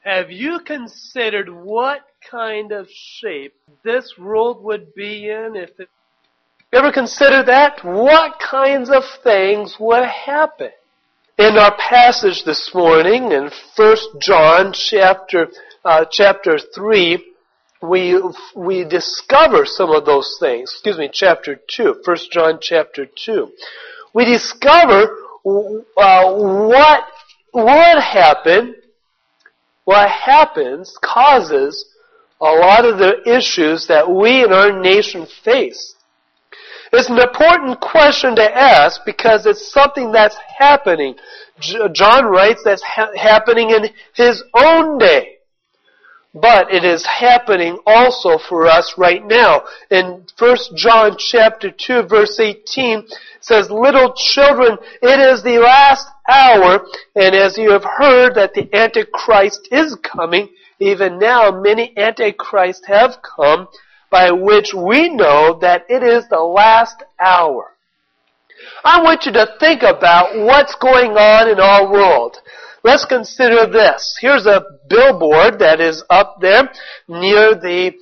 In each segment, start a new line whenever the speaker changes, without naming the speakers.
Have you considered what kind of shape this world would be in if it... You ever consider that? What kinds of things would happen? In our passage this morning in 1 John chapter 3, we discover some of those things. Chapter 2. 1 John chapter 2. We discover what would happen, what happens, causes a lot of the issues that we in our nation face. It's an important question to ask because it's something that's happening. John writes that's happening in his own day. But it is happening also for us right now. In 1 John chapter 2 verse 18 it says, "Little children, it is the last hour, and as you have heard that the Antichrist is coming, even now many Antichrists have come, by which we know that it is the last hour." I want you to think about what's going on in our world. Let's consider this. Here's a billboard that is up there near the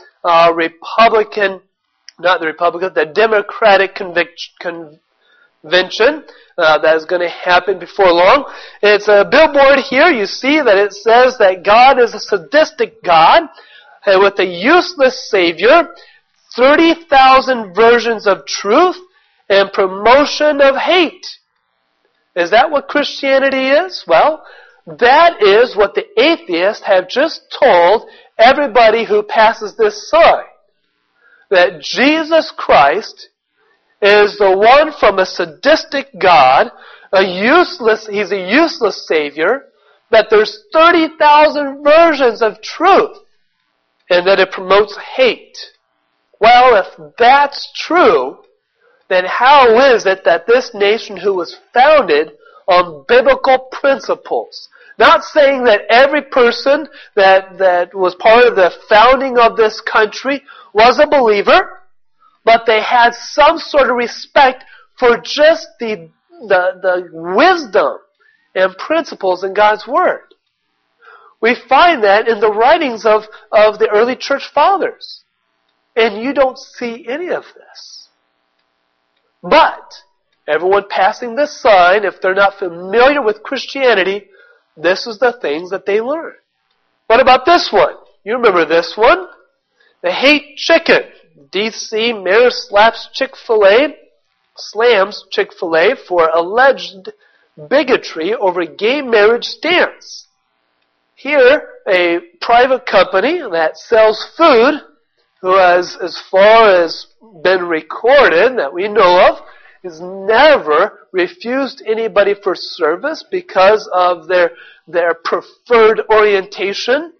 the Democratic convention that is going to happen before long. It's a billboard here. You see that it says that God is a sadistic God and with a useless Savior, 30,000 versions of truth, and promotion of hate. Is that what Christianity is? Well, that is what the atheists have just told everybody who passes this sign. That Jesus Christ is the one from a sadistic God, He's a useless Savior, that there's 30,000 versions of truth, and that it promotes hate. Well, if that's true, then how is it that this nation who was founded on biblical principles, not saying that every person that was part of the founding of this country was a believer, but they had some sort of respect for just the wisdom and principles in God's Word. We find that in the writings of the early church fathers. And you don't see any of this. But everyone passing this sign, if they're not familiar with Christianity, this is the things that they learn. What about this one? You remember this one? They hate chicken. D.C. mayor slams Chick-fil-A for alleged bigotry over gay marriage stance. Here, a private company that sells food, who has, as far as been recorded that we know of, has never refused anybody for service because of their preferred orientation.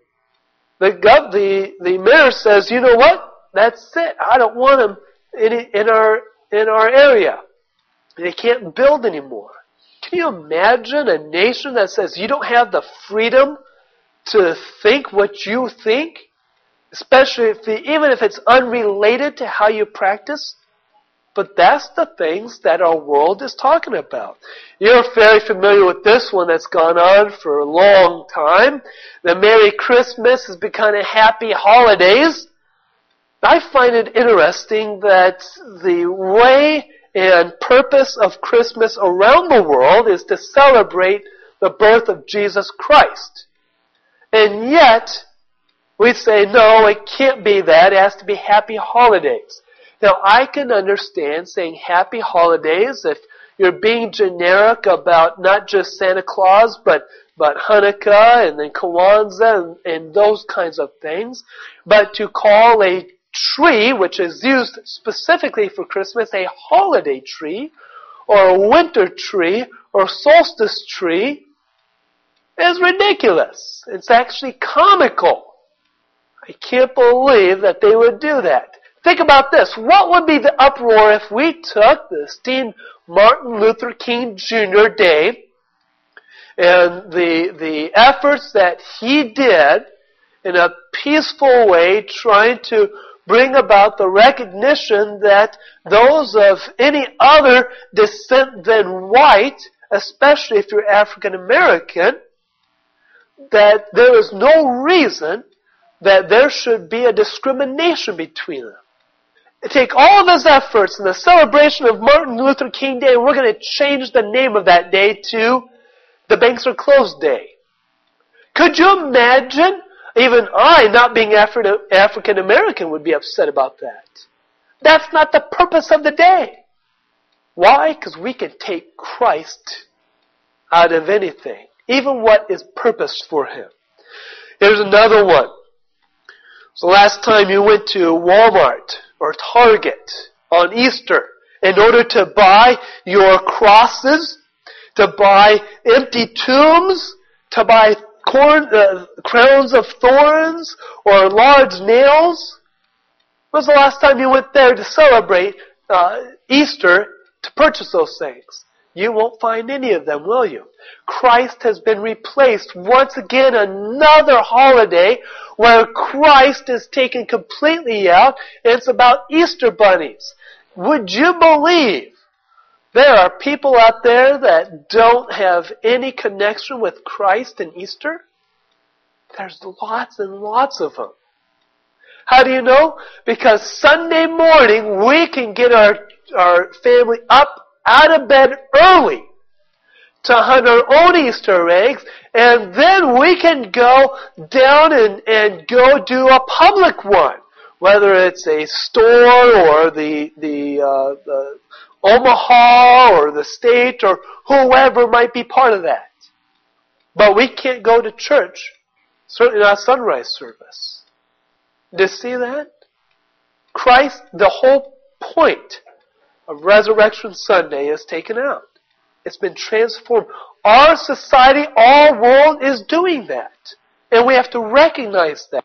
The mayor says, you know what? That's it. I don't want them in our area. They can't build anymore. Can you imagine a nation that says you don't have the freedom to think what you think? Especially even if it's unrelated to how you practice. But that's the things that our world is talking about. You're very familiar with this one that's gone on for a long time. The Merry Christmas has become a Happy Holidays. I find it interesting that the way and purpose of Christmas around the world is to celebrate the birth of Jesus Christ. And yet, we say, no, it can't be that. It has to be Happy Holidays. Now, I can understand saying Happy Holidays if you're being generic about not just Santa Claus, but Hanukkah and then Kwanzaa and those kinds of things. But to call a tree, which is used specifically for Christmas, a holiday tree, or a winter tree, or solstice tree, is ridiculous. It's actually comical. I can't believe that they would do that. Think about this. What would be the uproar if we took the esteemed Martin Luther King Jr. Day and the efforts that he did in a peaceful way, trying to bring about the recognition that those of any other descent than white, especially if you're African American, that there is no reason that there should be a discrimination between them. Take all of his efforts in the celebration of Martin Luther King Day, and we're going to change the name of that day to the Banks Are Closed Day. Could you imagine? Even I, not being African American, would be upset about that. That's not the purpose of the day. Why? Because we can take Christ out of anything, even what is purposed for Him. Here's another one. So last time you went to Walmart or Target on Easter in order to buy your crosses, to buy empty tombs, to buy crowns of thorns or large nails. When was the last time you went there to celebrate Easter to purchase those things? You won't find any of them, will you? Christ has been replaced. Once again, another holiday where Christ is taken completely out, and it's about Easter bunnies. Would you believe there are people out there that don't have any connection with Christ and Easter? There's lots and lots of them. How do you know? Because Sunday morning we can get our family up out of bed early to hunt our own Easter eggs, and then we can go down and go do a public one, whether it's a store or the Omaha or the state or whoever might be part of that. But we can't go to church, certainly not sunrise service. Do you see that? Christ, the whole point of Resurrection Sunday is taken out. It's been transformed. Our society, our world is doing that. And we have to recognize that.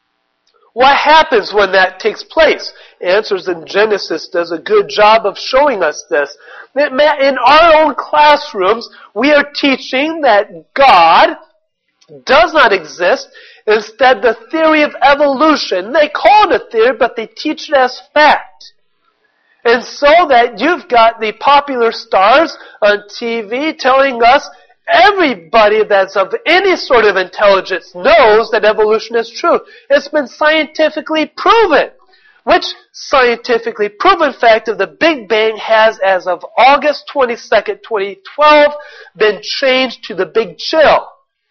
What happens when that takes place? Answers in Genesis does a good job of showing us this. In our own classrooms, we are teaching that God does not exist. Instead, the theory of evolution, they call it a theory, but they teach it as fact. And so that you've got the popular stars on TV telling us everybody that's of any sort of intelligence knows that evolution is true. It's been scientifically proven. Which scientifically proven fact of the Big Bang has, as of August 22nd, 2012, been changed to the Big Chill.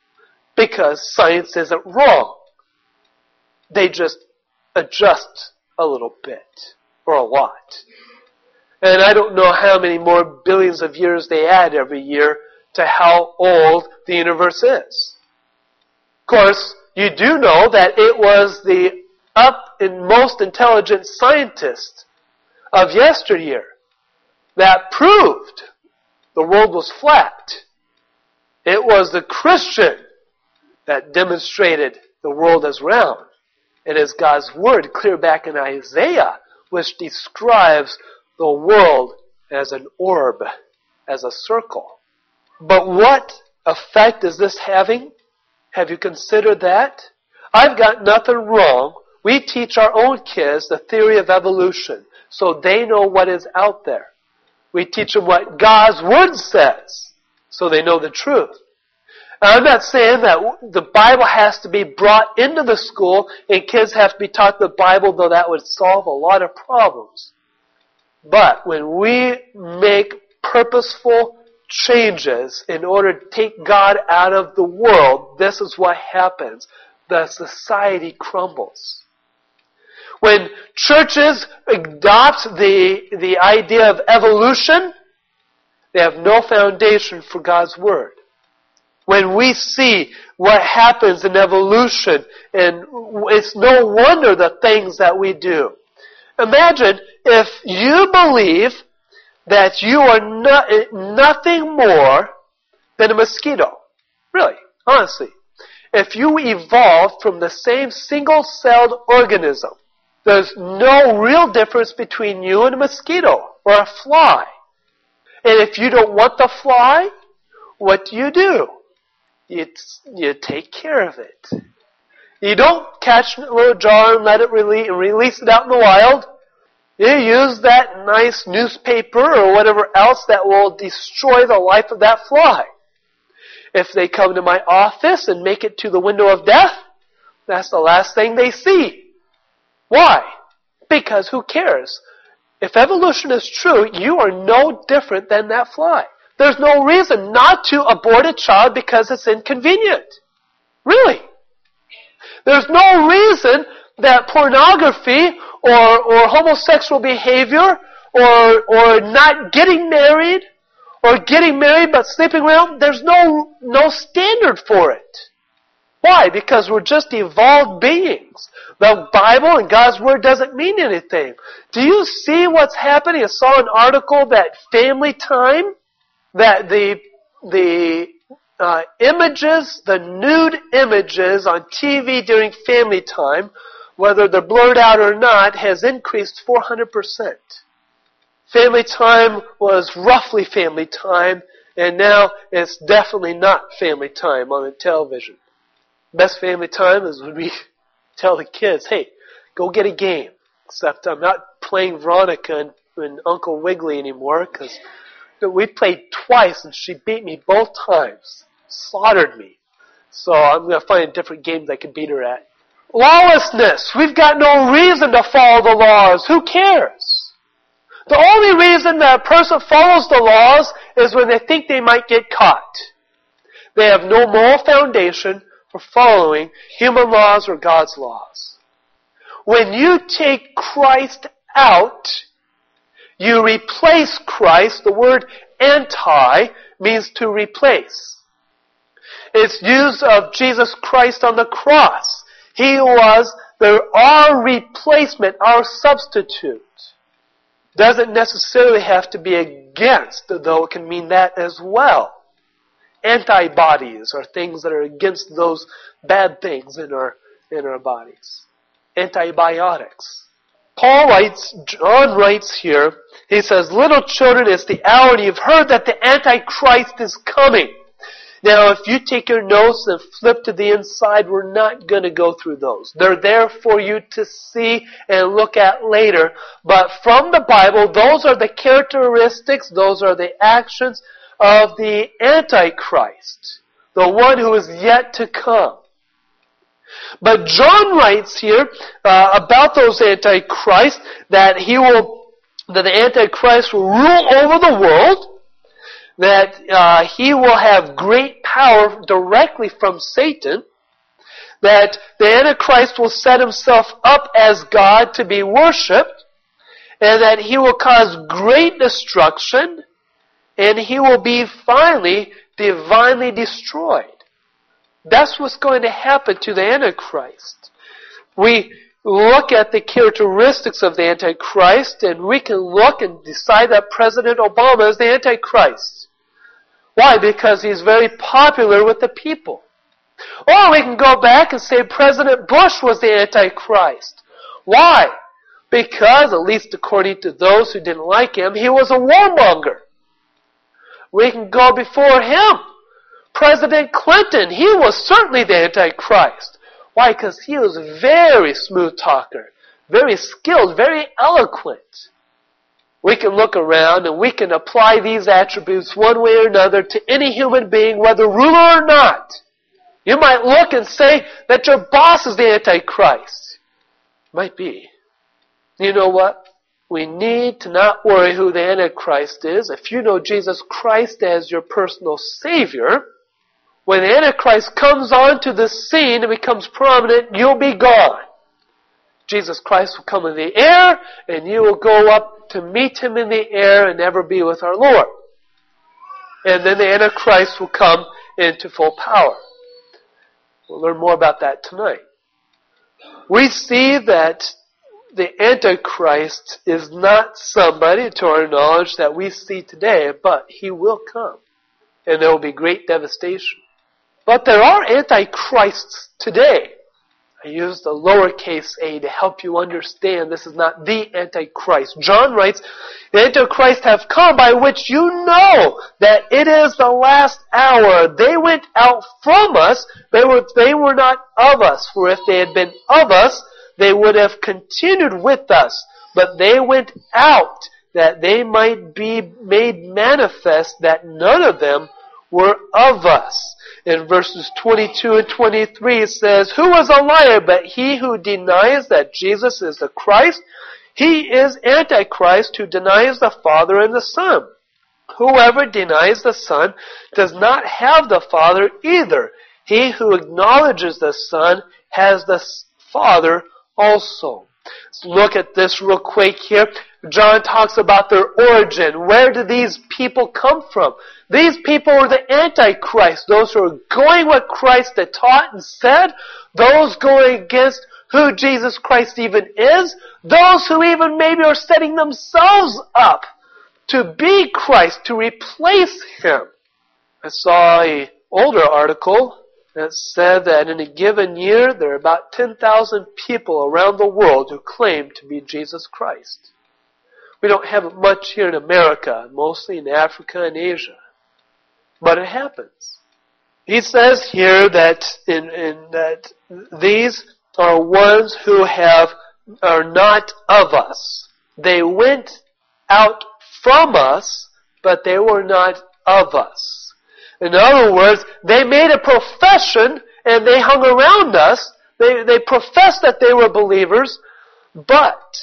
Because science isn't wrong. They just adjust a little bit. Or a lot. And I don't know how many more billions of years they add every year to how old the universe is. Of course, you do know that it was the up and most intelligent scientist of yesteryear that proved the world was flat. It was the Christian that demonstrated the world as round. It is God's Word, clear back in Isaiah, which describes the world as an orb, as a circle. But what effect is this having? Have you considered that? I've got nothing wrong. We teach our own kids the theory of evolution so they know what is out there. We teach them what God's Word says so they know the truth. I'm not saying that the Bible has to be brought into the school and kids have to be taught the Bible, though that would solve a lot of problems. But when we make purposeful changes in order to take God out of the world, this is what happens. The society crumbles. When churches adopt the idea of evolution, they have no foundation for God's Word. When we see what happens in evolution, and it's no wonder the things that we do. Imagine if you believe that you are nothing more than a mosquito. Really, honestly. If you evolved from the same single-celled organism, there's no real difference between you and a mosquito or a fly. And if you don't want the fly, what do? You take care of it. You don't catch it in a little jar and let it release it out in the wild. You use that nice newspaper or whatever else that will destroy the life of that fly. If they come to my office and make it to the window of death, that's the last thing they see. Why? Because who cares? If evolution is true, you are no different than that fly. There's no reason not to abort a child because it's inconvenient. Really. There's no reason that pornography or homosexual behavior or not getting married or getting married but sleeping around, there's no standard for it. Why? Because we're just evolved beings. The Bible and God's Word doesn't mean anything. Do you see what's happening? I saw an article that Family Time, that the images, the nude images on TV during Family Time, whether they're blurred out or not, has increased 400%. Family Time was roughly Family Time, and now it's definitely not Family Time on the television. Best family time is when we tell the kids, hey, go get a game. Except I'm not playing Veronica and Uncle Wiggily anymore because we played twice and she beat me both times. Slaughtered me. So I'm going to find a different game that I can beat her at. Lawlessness. We've got no reason to follow the laws. Who cares? The only reason that a person follows the laws is when they think they might get caught. They have no moral foundation for following human laws or God's laws. When you take Christ out, you replace Christ. The word anti means to replace. It's used of Jesus Christ on the cross. He was our replacement, our substitute. Doesn't necessarily have to be against, though it can mean that as well. Antibodies are things that are against those bad things in our bodies. Antibiotics. John writes here, he says, little children, it's the hour and you've heard that the Antichrist is coming. Now, if you take your notes and flip to the inside, we're not going to go through those. They're there for you to see and look at later. But from the Bible, those are the characteristics, those are the actions of the Antichrist, the one who is yet to come. But John writes here about those Antichrists that the Antichrist will rule over the world, that he will have great power directly from Satan, that the Antichrist will set himself up as God to be worshipped, and that he will cause great destruction, and he will be finally divinely destroyed. That's what's going to happen to the Antichrist. We look at the characteristics of the Antichrist, and we can look and decide that President Obama is the Antichrist. Why? Because he's very popular with the people. Or we can go back and say President Bush was the Antichrist. Why? Because, at least according to those who didn't like him, he was a warmonger. We can go before him. President Clinton, he was certainly the Antichrist. Why? Because he was a very smooth talker, very skilled, very eloquent. We can look around and we can apply these attributes one way or another to any human being, whether ruler or not. You might look and say that your boss is the Antichrist. Might be. You know what? We need to not worry who the Antichrist is. If you know Jesus Christ as your personal Savior, when the Antichrist comes onto the scene and becomes prominent, you'll be gone. Jesus Christ will come in the air, and you will go up to meet Him in the air and never be with our Lord. And then the Antichrist will come into full power. We'll learn more about that tonight. We see that the Antichrist is not somebody, to our knowledge, that we see today, but he will come. And there will be great devastation. But there are Antichrists today. I used the lowercase a to help you understand this is not the Antichrist. John writes, the Antichrist have come by which you know that it is the last hour. They went out from us, they were not of us. For if they had been of us, they would have continued with us. But they went out that they might be made manifest that none of them were of us. In verses 22 and 23 it says, Who is a liar but he who denies that Jesus is the Christ? He is Antichrist who denies the Father and the Son. Whoever denies the Son does not have the Father either. He who acknowledges the Son has the Father also. Let's look at this real quick here. John talks about their origin. Where do these people come from? These people are the Antichrist. Those who are going what Christ had taught and said. Those going against who Jesus Christ even is. Those who even maybe are setting themselves up to be Christ, to replace Him. I saw an older article that said that in a given year there are about 10,000 people around the world who claim to be Jesus Christ. We don't have it much here in America, mostly in Africa and Asia. But it happens. He says here that that these are ones who are not of us. They went out from us, but they were not of us. In other words, they made a profession and they hung around us. They professed that they were believers, but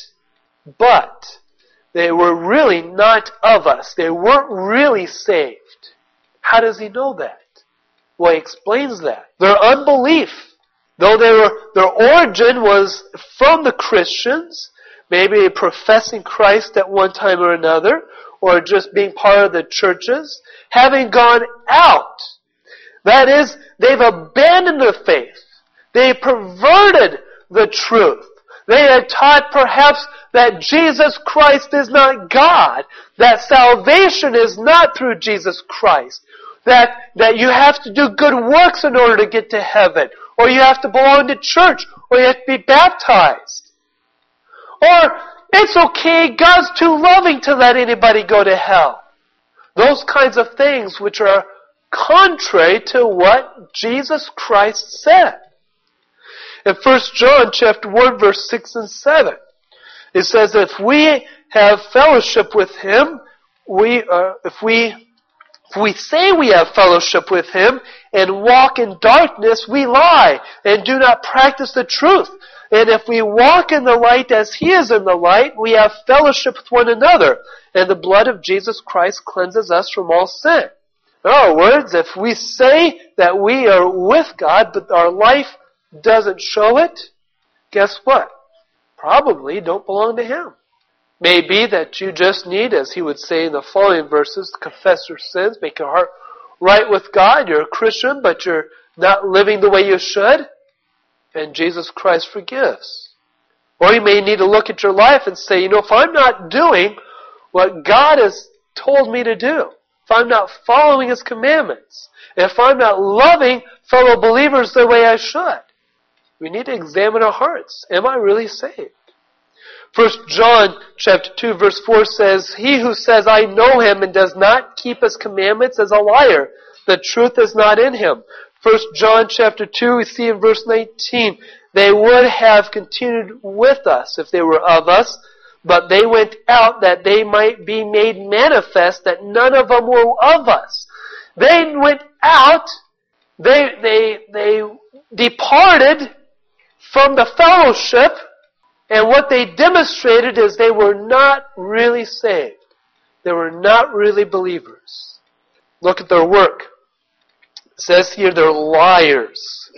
they were really not of us. They weren't really saved. How does he know that? Well, he explains that. Their unbelief, though their origin was from the Christians, maybe professing Christ at one time or another, or just being part of the churches, having gone out. That is, they've abandoned the faith. They perverted the truth. They had taught perhaps that Jesus Christ is not God, that salvation is not through Jesus Christ, that you have to do good works in order to get to heaven, or you have to belong to church, or you have to be baptized. Or, it's okay, God's too loving to let anybody go to hell. Those kinds of things which are contrary to what Jesus Christ said. In 1 John chapter 1 verse 6 and 7, it says, if we have fellowship with Him, if we say we have fellowship with Him and walk in darkness, we lie and do not practice the truth. And if we walk in the light as He is in the light, we have fellowship with one another. And the blood of Jesus Christ cleanses us from all sin. In other words, if we say that we are with God, but our life doesn't show it, guess what? Probably don't belong to Him. Maybe that you just need, as he would say in the following verses, to confess your sins, make your heart right with God. You're a Christian, but you're not living the way you should. And Jesus Christ forgives. Or you may need to look at your life and say, if I'm not doing what God has told me to do, if I'm not following His commandments, if I'm not loving fellow believers the way I should, we need to examine our hearts. Am I really saved? 1 John chapter 2 verse 4 says, He who says, I know Him and does not keep His commandments is a liar. The truth is not in him. 1 John chapter 2, we see in verse 19, they would have continued with us if they were of us, but they went out that they might be made manifest that none of them were of us. They went out, they departed from the fellowship, and what they demonstrated is they were not really saved. They were not really believers. Look at their work. It says here they're liars.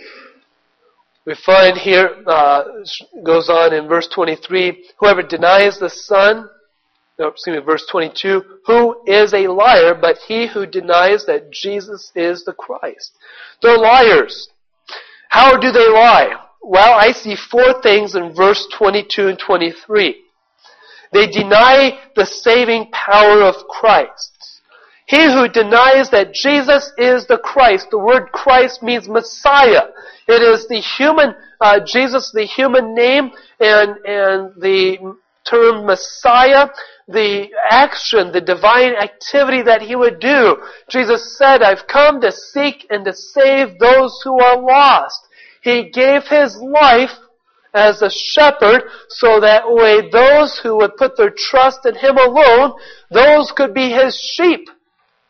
We find here, goes on in verse 23, whoever denies the Son, verse 22, who is a liar, but he who denies that Jesus is the Christ. They're liars. How do they lie? Well, I see four things in verse 22 and 23. They deny the saving power of Christ. He who denies that Jesus is the Christ. The word Christ means Messiah. It is the human, Jesus, the human name, and the term Messiah, the action, the divine activity that He would do. Jesus said, I've come to seek and to save those who are lost. He gave His life as a shepherd so that way those who would put their trust in Him alone, those could be His sheep.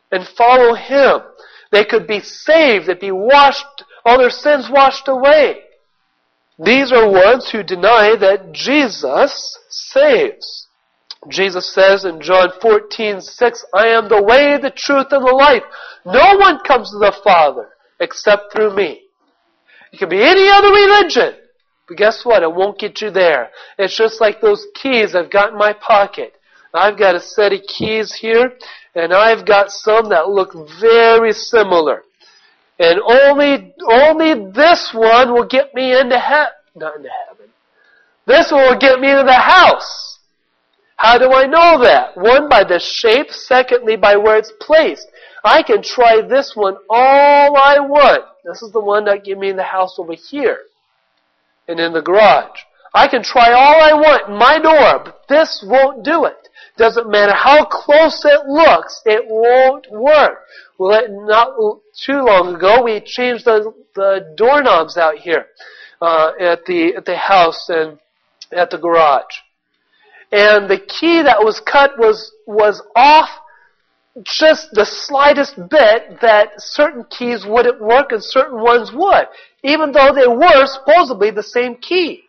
and follow Him. They could be saved, they'd be washed, all their sins washed away. These are ones who deny that Jesus saves. Jesus says in John 14:6, I am the way, the truth, and the life. No one comes to the Father except through me. It could be any other religion, but guess what? It won't get you there. It's just like those keys I've got in my pocket. I've got a set of keys here, and I've got some that look very similar. And only this one will get me into not into heaven. This one will get me into the house. How do I know that? One, by the shape. Secondly, by where it's placed. I can try this one all I want. This is the one that gave me in the house over here and in the garage. I can try all I want in my door, but this won't do it. Doesn't matter how close it looks, it won't work. Well, not too long ago, we changed the doorknobs out here at the house and at the garage. And the key that was cut was off just the slightest bit, that certain keys wouldn't work and certain ones would, even though they were supposedly the same key.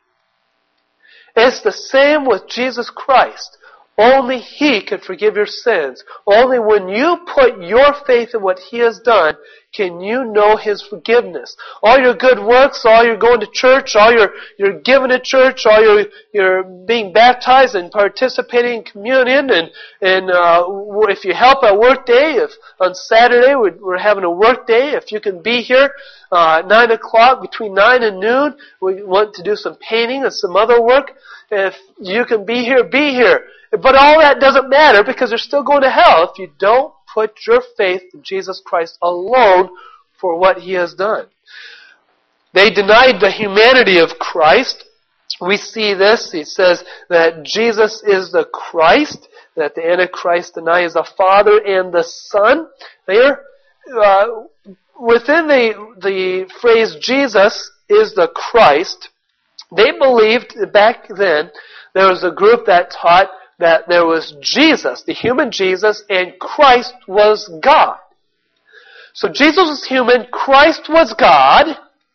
It's the same with Jesus Christ. Only He can forgive your sins. Only when you put your faith in what He has done can you know His forgiveness. All your good works, all your going to church, all your giving to church, all your being baptized and participating in communion, and if you help at work day, if on Saturday we're having a work day, if you can be here 9 o'clock, between 9 and noon, we want to do some painting and some other work. If you can be here, be here. But all that doesn't matter because you're still going to hell if you don't put your faith in Jesus Christ alone for what He has done. They denied the humanity of Christ. We see this. He says that Jesus is the Christ, that the Antichrist denies the Father and the Son. There, within the phrase Jesus is the Christ, they believed back then there was a group that taught that there was Jesus, the human Jesus, and Christ was God. So Jesus was human, Christ was God,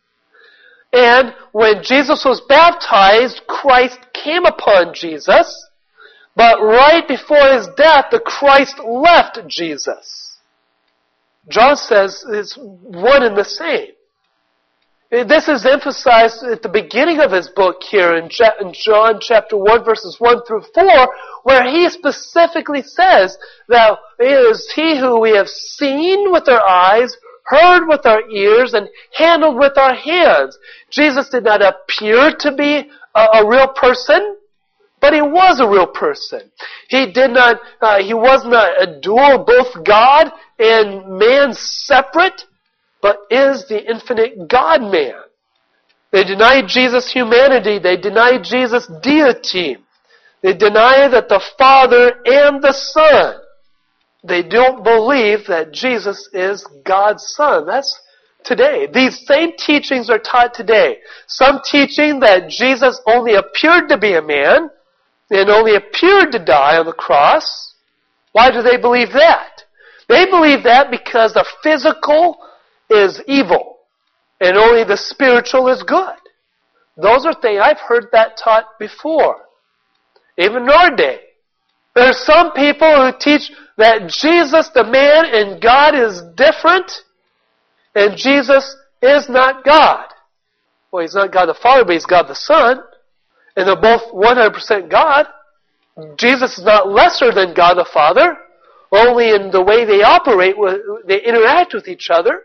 and when Jesus was baptized, Christ came upon Jesus, but right before His death, the Christ left Jesus. John says it's one and the same. This is emphasized at the beginning of his book here in John chapter 1 verses 1 through 4, where he specifically says that it is He who we have seen with our eyes, heard with our ears, and handled with our hands. Jesus did not appear to be a real person, but He was a real person. He was not a dual, both God and man separate, but is the infinite God-man. They deny Jesus' humanity. They deny Jesus' deity. They deny that the Father and the Son. They don't believe that Jesus is God's Son. That's today. These same teachings are taught today. Some teaching that Jesus only appeared to be a man and only appeared to die on the cross. Why do they believe that? They believe that because the physical is evil, and only the spiritual is good. Those are things, I've heard that taught before, even in our day. There are some people who teach that Jesus, the man, and God is different, and Jesus is not God. Well, He's not God the Father, but He's God the Son, and they're both 100% God. Jesus is not lesser than God the Father, only in the way they operate, they interact with each other.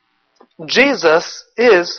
Jesus is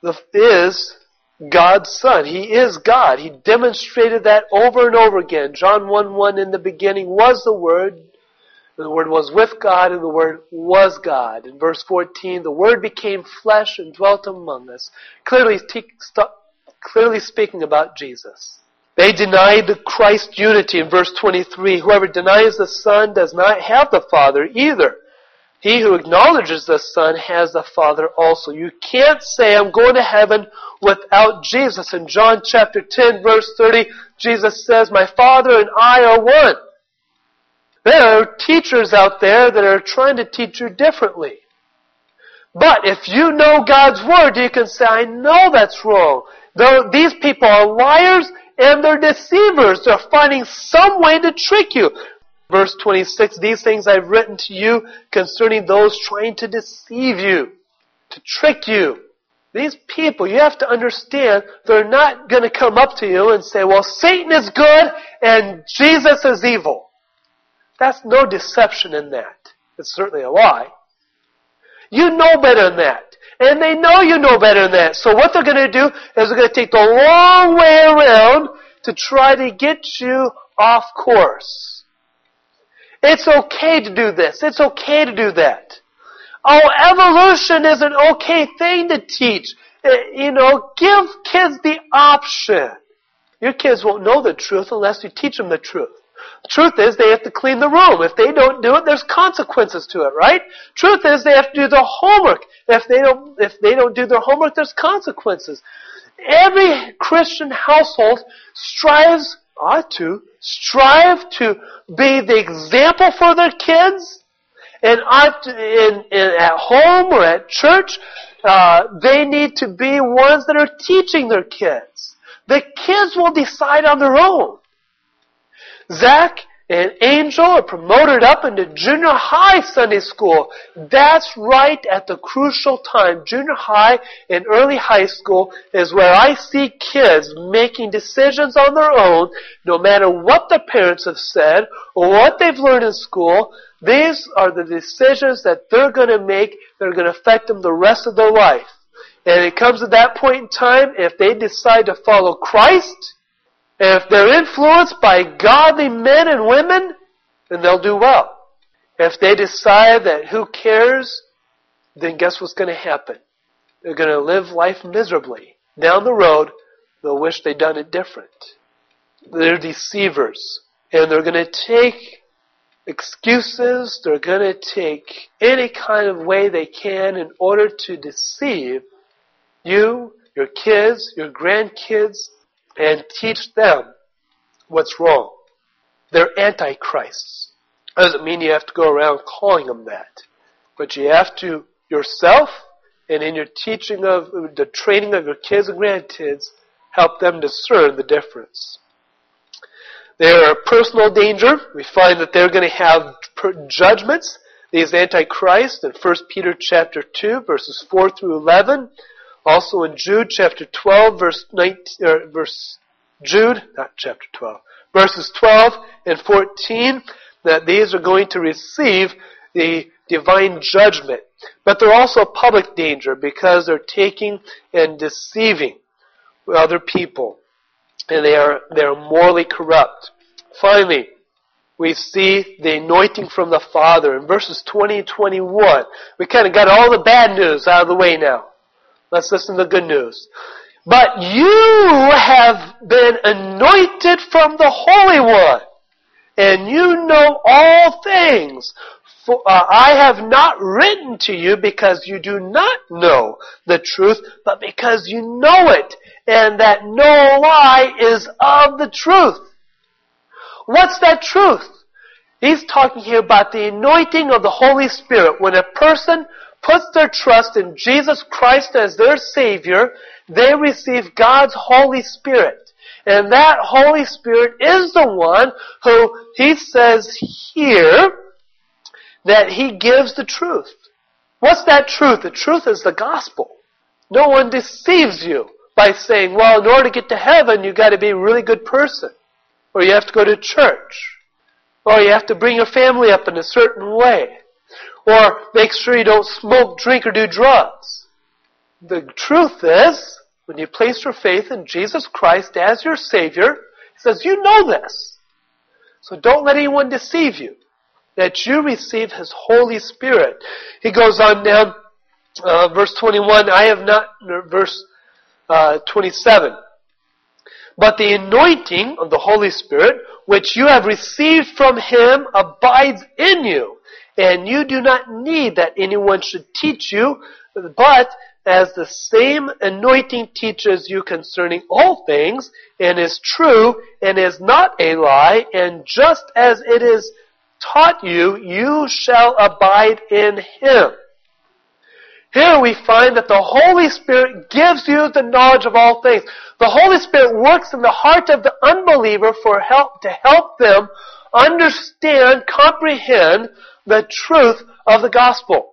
God's Son. He is God. He demonstrated that over and over again. John 1:1, in the beginning was the Word. The Word was with God, and the Word was God. In verse 14, the Word became flesh and dwelt among us. Clearly speaking about Jesus. They denied the Christ unity in verse 23. Whoever denies the Son does not have the Father either. He who acknowledges the Son has the Father also. You can't say, I'm going to heaven without Jesus. In John chapter 10, verse 30, Jesus says, my Father and I are one. There are teachers out there that are trying to teach you differently. But if you know God's Word, you can say, I know that's wrong. These people are liars and they're deceivers. They're finding some way to trick you. Verse 26, these things I've written to you concerning those trying to deceive you, to trick you. These people, you have to understand, they're not going to come up to you and say, well, Satan is good and Jesus is evil. That's no deception in that. It's certainly a lie. You know better than that. And they know you know better than that. So what they're going to do is they're going to take the long way around to try to get you off course. It's okay to do this. It's okay to do that. Oh, evolution is an okay thing to teach. Give kids the option. Your kids won't know the truth unless you teach them the truth. The truth is they have to clean the room. If they don't do it, there's consequences to it, right? Truth is they have to do their homework. If they don't do their homework, there's consequences. Every Christian household strive to be the example for their kids. And at home or at church, they need to be ones that are teaching their kids. The kids will decide on their own. Zach and Angel are promoted up into junior high Sunday school. That's right at the crucial time. Junior high and early high school is where I see kids making decisions on their own, no matter what the parents have said or what they've learned in school. These are the decisions that they're going to make that are going to affect them the rest of their life. And it comes at that point in time, if they decide to follow Christ, and if they're influenced by godly men and women, then they'll do well. If they decide that who cares, then guess what's going to happen? They're going to live life miserably. Down the road, they'll wish they'd done it different. They're deceivers. And they're going to take excuses. They're going to take any kind of way they can in order to deceive you, your kids, your grandkids, and teach them what's wrong. They're antichrists. Doesn't mean you have to go around calling them that. But you have to yourself, and in your teaching of the training of your kids and grandkids, help them discern the difference. They're a personal danger. We find that they're going to have judgments, these antichrists, in 1 Peter chapter 2, verses 4 through 11. Also in Jude chapter 12, verses 12 and 14, that these are going to receive the divine judgment. But they're also a public danger because they're taking and deceiving other people. And they are morally corrupt. Finally, we see the anointing from the Father. In verses 20 and 21, we kind of got all the bad news out of the way now. Let's listen to the good news. But you have been anointed from the Holy One, and you know all things. For I have not written to you because you do not know the truth, but because you know it, and that no lie is of the truth. What's that truth? He's talking here about the anointing of the Holy Spirit. When a person puts their trust in Jesus Christ as their Savior, they receive God's Holy Spirit. And that Holy Spirit is the one who, he says here, that he gives the truth. What's that truth? The truth is the gospel. No one deceives you by saying, well, in order to get to heaven, you've got to be a really good person. Or you have to go to church. Or you have to bring your family up in a certain way. Or make sure you don't smoke, drink, or do drugs. The truth is, when you place your faith in Jesus Christ as your Savior, he says, you know this. So don't let anyone deceive you. That you receive His Holy Spirit. He goes on down, verse 21, verse 27. But the anointing of the Holy Spirit, which you have received from Him, abides in you. And you do not need that anyone should teach you, but as the same anointing teaches you concerning all things, and is true, and is not a lie, and just as it is taught you, you shall abide in him. Here we find that the Holy Spirit gives you the knowledge of all things. The Holy Spirit works in the heart of the unbeliever to help them understand, comprehend the truth of the gospel.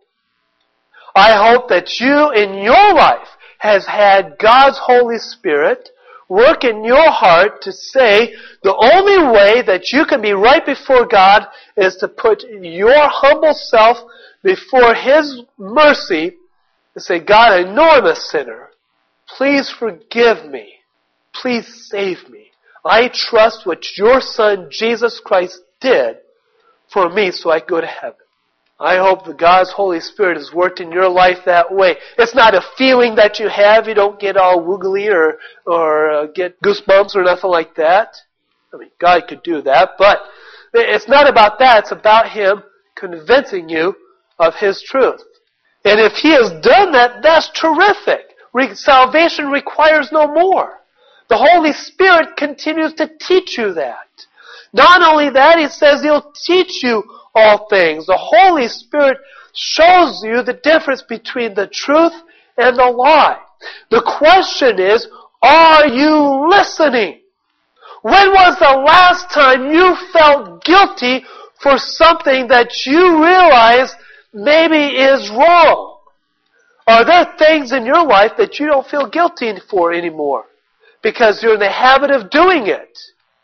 I hope that you in your life has had God's Holy Spirit work in your heart to say the only way that you can be right before God is to put your humble self before His mercy and say, God, I know I'm a sinner. Please forgive me. Please save me. I trust what your Son, Jesus Christ, did for me so I could go to heaven. I hope that God's Holy Spirit has worked in your life that way. It's not a feeling that you have. You don't get all woogly or get goosebumps or nothing like that. I mean, God could do that, but it's not about that. It's about Him convincing you of His truth. And if He has done that, that's terrific. Salvation requires no more. The Holy Spirit continues to teach you that. Not only that, He says He'll teach you all things. The Holy Spirit shows you the difference between the truth and the lie. The question is, are you listening? When was the last time you felt guilty for something that you realize maybe is wrong? Are there things in your life that you don't feel guilty for anymore because you're in the habit of doing it?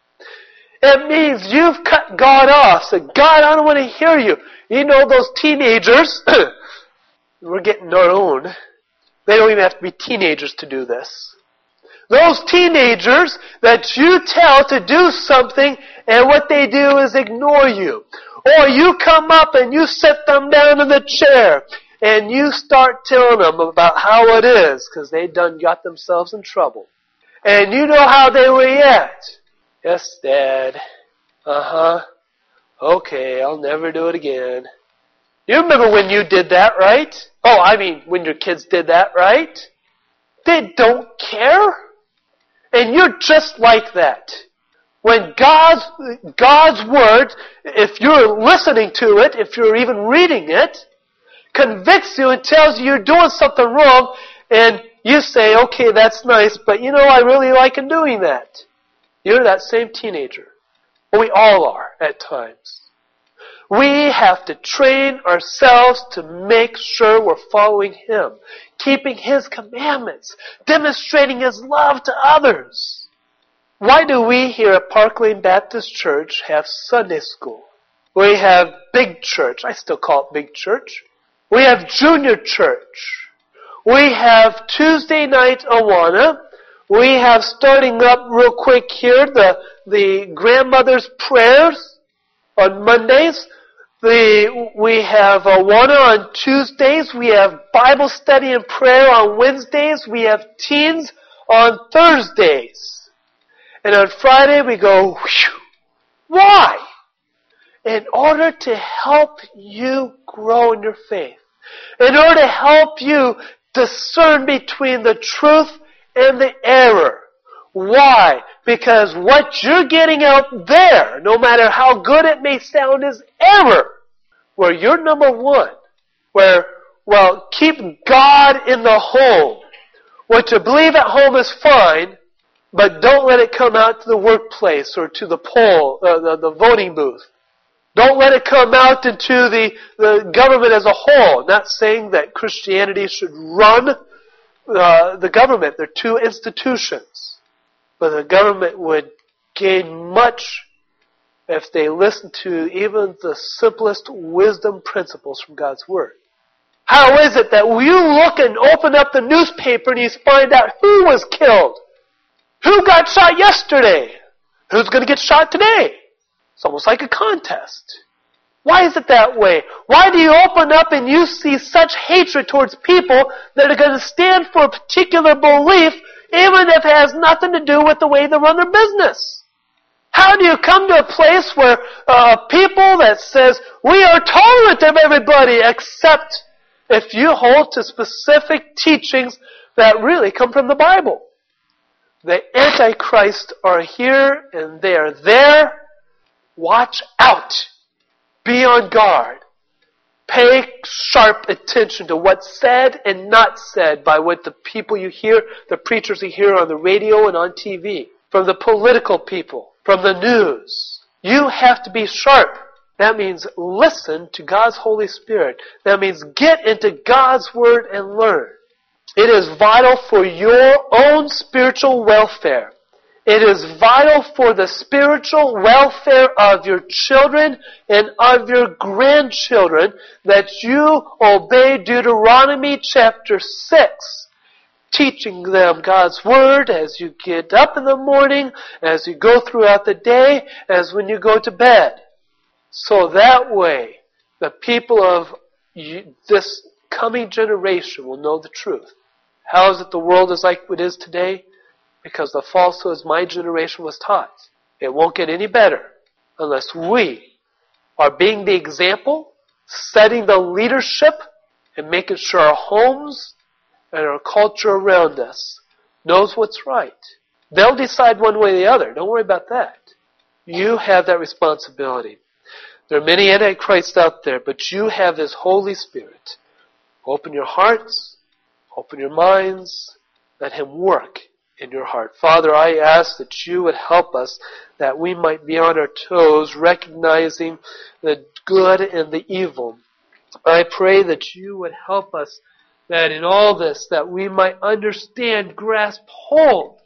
It means you've cut God off. Said, God, I don't want to hear you. You know those teenagers, we're getting our own. They don't even have to be teenagers to do this. Those teenagers that you tell to do something and what they do is ignore you. Or you come up and you sit them down in the chair and you start telling them about how it is because they done got themselves in trouble. And you know how they react. Yes, Dad. Uh-huh. Okay, I'll never do it again. You remember when you did that, right? Oh, I mean, when your kids did that, right? They don't care. And you're just like that. When God's Word, if you're listening to it, if you're even reading it, convicts you and tells you you're doing something wrong, and you say, okay, that's nice, but you know, I really like doing that. You're that same teenager. We all are at times. We have to train ourselves to make sure we're following Him, keeping His commandments, demonstrating His love to others. Why do we here at Park Lane Baptist Church have Sunday school? We have big church. I still call it big church. We have junior church. We have Tuesday night Awana. We have, starting up real quick here, the grandmother's prayers on Mondays. We have Awana on Tuesdays. We have Bible study and prayer on Wednesdays. We have teens on Thursdays. And on Friday we go, whew. Why? In order to help you grow in your faith. In order to help you discern between the truth and the error. Why? Because what you're getting out there, no matter how good it may sound, is error. Where you're number one. Keep God in the home. What you believe at home is fine, but don't let it come out to the workplace or to the poll, the voting booth. Don't let it come out into the government as a whole. Not saying that Christianity should run the government. They're two institutions. But the government would gain much if they listened to even the simplest wisdom principles from God's Word. How is it that you look and open up the newspaper and you find out who was killed? Who got shot yesterday? Who's going to get shot today? It's almost like a contest. Why is it that way? Why do you open up and you see such hatred towards people that are going to stand for a particular belief, even if it has nothing to do with the way they run their business? How do you come to a place where people that says, we are tolerant of everybody except if you hold to specific teachings that really come from the Bible? The Antichrist are here and they are there. Watch out. Be on guard. Pay sharp attention to what's said and not said by what the people you hear, the preachers you hear on the radio and on TV, from the political people, from the news. You have to be sharp. That means listen to God's Holy Spirit. That means get into God's Word and learn. It is vital for your own spiritual welfare. It is vital for the spiritual welfare of your children and of your grandchildren that you obey Deuteronomy chapter 6, teaching them God's Word as you get up in the morning, as you go throughout the day, as when you go to bed. So that way, the people of this coming generation will know the truth. How is it the world is like it is today? Because the falsehoods my generation was taught. It won't get any better unless we are being the example, setting the leadership, and making sure our homes and our culture around us knows what's right. They'll decide one way or the other. Don't worry about that. You have that responsibility. There are many antichrists out there, but you have this Holy Spirit. Open your hearts, open your minds, let Him work in your heart. Father, I ask that you would help us that we might be on our toes, recognizing the good and the evil. I pray that you would help us that in all this, that we might understand, grasp hold